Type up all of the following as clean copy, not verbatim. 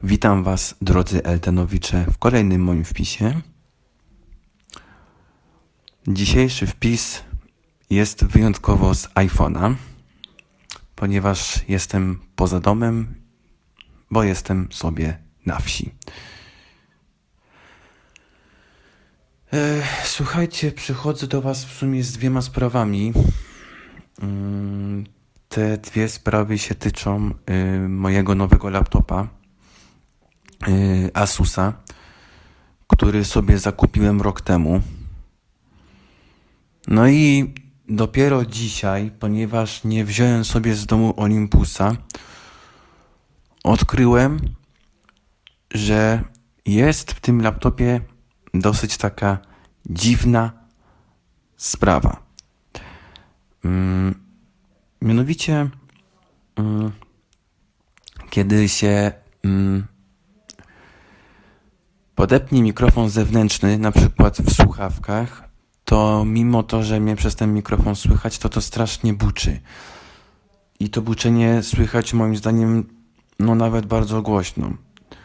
Witam Was, drodzy Eltenowicze, w kolejnym moim wpisie. Dzisiejszy wpis jest wyjątkowo z iPhone'a, ponieważ jestem poza domem, bo jestem sobie na wsi. Słuchajcie, przychodzę do Was w sumie z dwiema sprawami. Te dwie sprawy się tyczą mojego nowego laptopa Asusa, który sobie zakupiłem rok temu. No i dopiero dzisiaj, ponieważ nie wziąłem sobie z domu Olympusa, odkryłem, że jest w tym laptopie dosyć taka dziwna sprawa. Mianowicie, kiedy się podepnie mikrofon zewnętrzny, na przykład w słuchawkach, to mimo to, że mnie przez ten mikrofon słychać, to strasznie buczy. I to buczenie słychać moim zdaniem nawet bardzo głośno.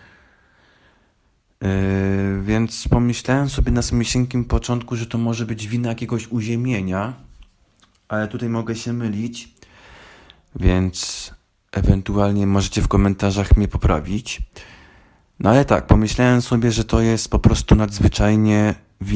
Więc pomyślałem sobie na samym początku, że to może być wina jakiegoś uziemienia, ale tutaj mogę się mylić, więc ewentualnie możecie w komentarzach mnie poprawić. No ale tak, pomyślałem sobie, że to jest po prostu nadzwyczajnie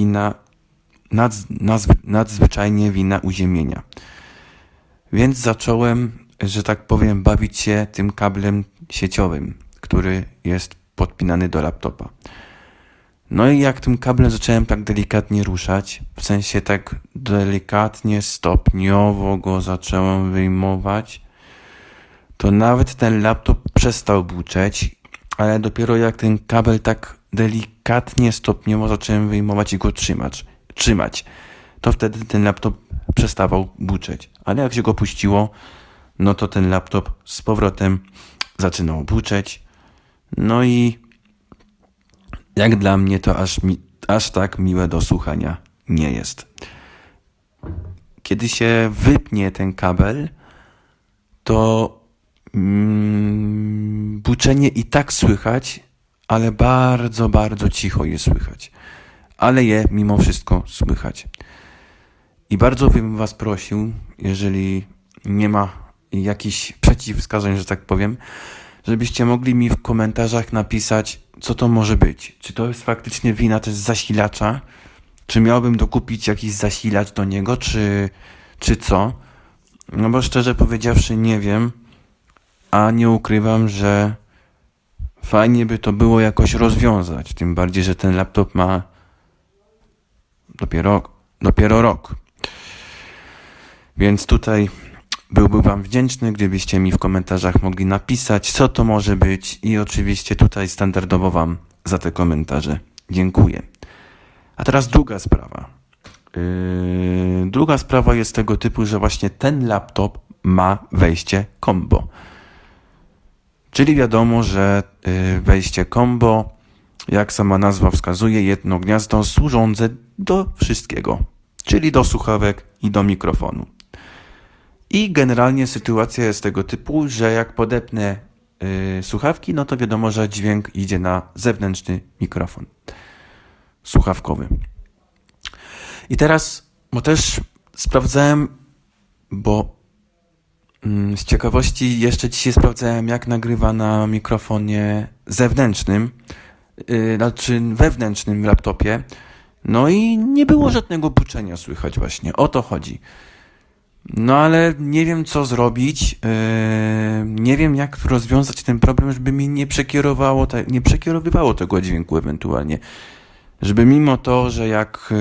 wina uziemienia. Więc zacząłem, że tak powiem, bawić się tym kablem sieciowym, który jest podpinany do laptopa. No i jak tym kablem zacząłem tak delikatnie ruszać, w sensie tak delikatnie, stopniowo go zacząłem wyjmować, to nawet ten laptop przestał buczeć, ale dopiero jak ten kabel tak delikatnie, stopniowo zacząłem wyjmować i go trzymać, to wtedy ten laptop przestawał buczeć. Ale jak się go puściło, no to ten laptop z powrotem zaczynał buczeć. No i jak dla mnie to aż tak miłe do słuchania nie jest. Kiedy się wypnie ten kabel, to buczenie i tak słychać, ale bardzo, bardzo cicho je słychać. Ale je mimo wszystko słychać. I bardzo bym Was prosił, jeżeli nie ma jakichś przeciwwskazań, że tak powiem, żebyście mogli mi w komentarzach napisać, co to może być. Czy to jest faktycznie wina też zasilacza? Czy miałbym dokupić jakiś zasilacz do niego, czy co? No bo szczerze powiedziawszy nie wiem, a nie ukrywam, że fajnie by to było jakoś rozwiązać. Tym bardziej, że ten laptop ma dopiero rok. Więc tutaj byłbym Wam wdzięczny, gdybyście mi w komentarzach mogli napisać, co to może być, i oczywiście tutaj standardowo Wam za te komentarze dziękuję. A teraz druga sprawa. Druga sprawa jest tego typu, że właśnie ten laptop ma wejście combo. Czyli wiadomo, że wejście combo, jak sama nazwa wskazuje, jedno gniazdo służące do wszystkiego, czyli do słuchawek i do mikrofonu. I generalnie sytuacja jest tego typu, że jak podepnę słuchawki, no to wiadomo, że dźwięk idzie na zewnętrzny mikrofon słuchawkowy. I teraz, bo też sprawdzałem, z ciekawości jeszcze dzisiaj sprawdzałem, jak nagrywa na mikrofonie zewnętrznym, znaczy wewnętrznym laptopie, no i nie było żadnego buczenia słychać właśnie, o to chodzi. No ale nie wiem, co zrobić, nie wiem, jak rozwiązać ten problem, żeby mi nie przekierowywało tego dźwięku ewentualnie. Żeby mimo to, że jak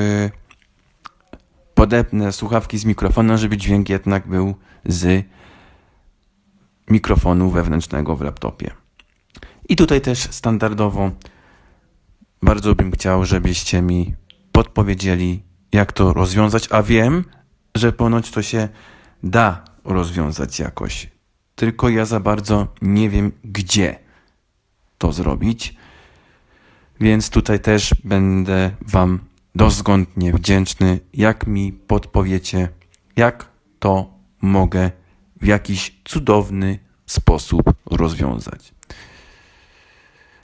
podepnę słuchawki z mikrofonu, żeby dźwięk jednak był z mikrofonu wewnętrznego w laptopie. I tutaj też standardowo bardzo bym chciał, żebyście mi podpowiedzieli, jak to rozwiązać, a wiem, że ponoć to się da rozwiązać jakoś. Tylko ja za bardzo nie wiem, gdzie to zrobić. Więc tutaj też będę Wam dozgonnie wdzięczny, jak mi podpowiecie, jak to mogę w jakiś cudowny sposób rozwiązać.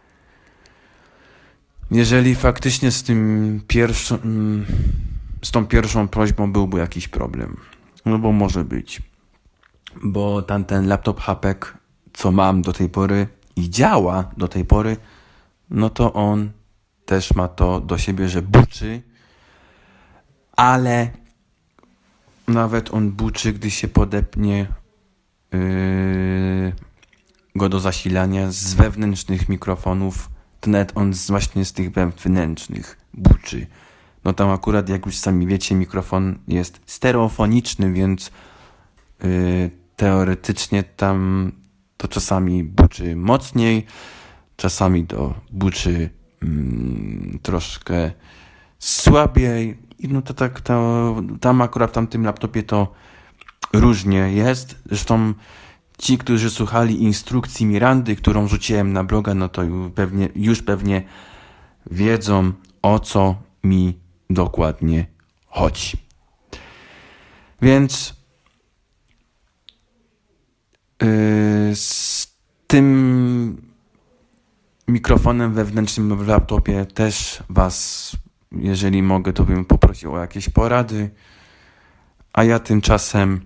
Jeżeli faktycznie z tą pierwszą prośbą byłby jakiś problem, no bo może być, bo ten laptop Hapek, co mam do tej pory i działa do tej pory, no to on też ma to do siebie, że buczy, ale nawet on buczy, gdy się podepnie go do zasilania z wewnętrznych mikrofonów, to nawet on właśnie z tych wewnętrznych buczy. No tam akurat, jak już sami wiecie, mikrofon jest stereofoniczny, więc teoretycznie tam to czasami buczy mocniej, czasami to buczy troszkę słabiej. I no to tak, tam akurat w tamtym laptopie to różnie jest. Zresztą ci, którzy słuchali instrukcji Mirandy, którą rzuciłem na bloga, no to już pewnie wiedzą, o co mi dokładnie chodzi. Więc z tym mikrofonem wewnętrznym w laptopie też was, jeżeli mogę, to bym poprosił o jakieś porady, a ja tymczasem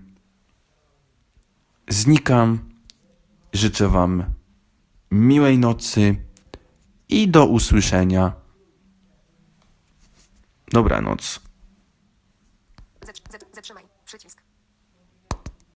znikam. Życzę wam miłej nocy i do usłyszenia. Dobranoc. Zatrzymaj. Przycisk.